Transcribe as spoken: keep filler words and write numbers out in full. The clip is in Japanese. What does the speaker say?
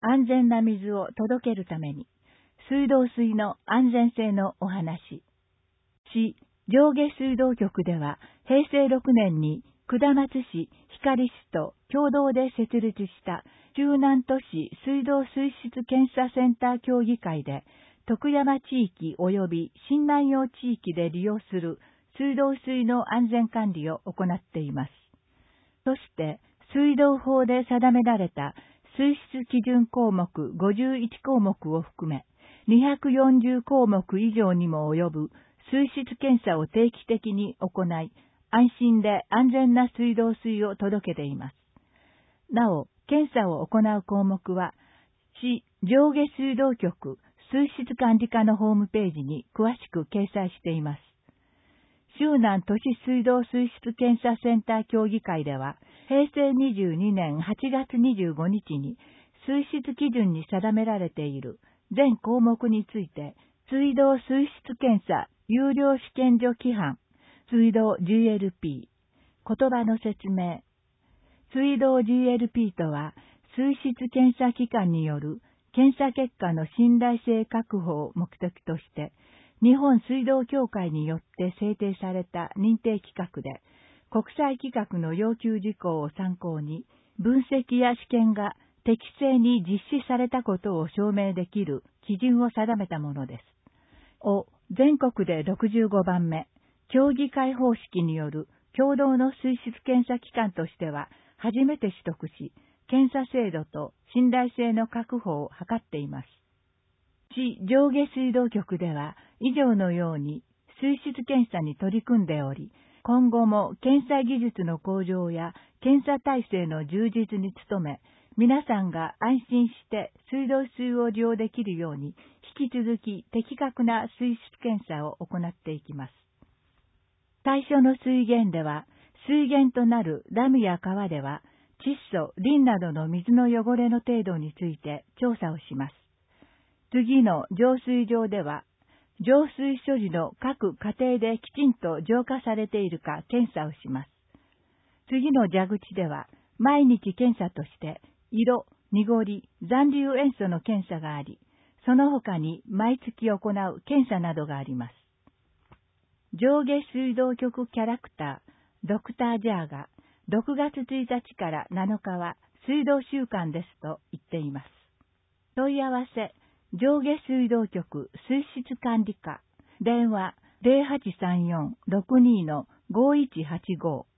安全な水を届けるために、水道水の安全性のお話。市上下水道局では、へいせいろくねんに下松市光市と共同で設立した中南都市水道水質検査センター協議会で、徳山地域及び新南陽地域で利用する水道水の安全管理を行っています。そして、水道法で定められた水質基準項目ごじゅういちこうもくを含め、にひゃくよんじゅうこうもく以上にも及ぶ水質検査を定期的に行い、安心で安全な水道水を届けています。なお、検査を行う項目は、市上下水道局水質管理課のホームページに詳しく掲載しています。周南都市水道水質検査センター協議会では、へいせいにじゅうにねんはちがつにじゅうごにちに水質基準に定められている全項目について、水道水質検査有料試験所規範、水道 ジーエルピー、言葉の説明。水道 ジーエルピー とは、水質検査機関による検査結果の信頼性確保を目的として、日本水道協会によって制定された認定規格で、国際規格の要求事項を参考に、分析や試験が適正に実施されたことを証明できる基準を定めたものです。を全国でろくじゅうごばんめ、協議会方式による共同の水質検査機関としては初めて取得し、検査精度と信頼性の確保を図っています。市上下水道局では以上のように水質検査に取り組んでおり、今後も検査技術の向上や検査体制の充実に努め、皆さんが安心して水道水を利用できるように、引き続き的確な水質検査を行っていきます。最初の水源では、水源となるダムや川では、窒素、リンなどの水の汚れの程度について調査をします。次の浄水場では、浄水処理の各過程できちんと浄化されているか検査をします。次の蛇口では、毎日検査として、色、濁り、残留塩素の検査があり、その他に毎月行う検査などがあります。上下水道局キャラクター、ドクタージャーが、ろくがつついたちからなのかは水道週間ですと言っています。問い合わせ、上下水道局水質管理課、電話 ゼロはちさんよん ろくに ごいちはちご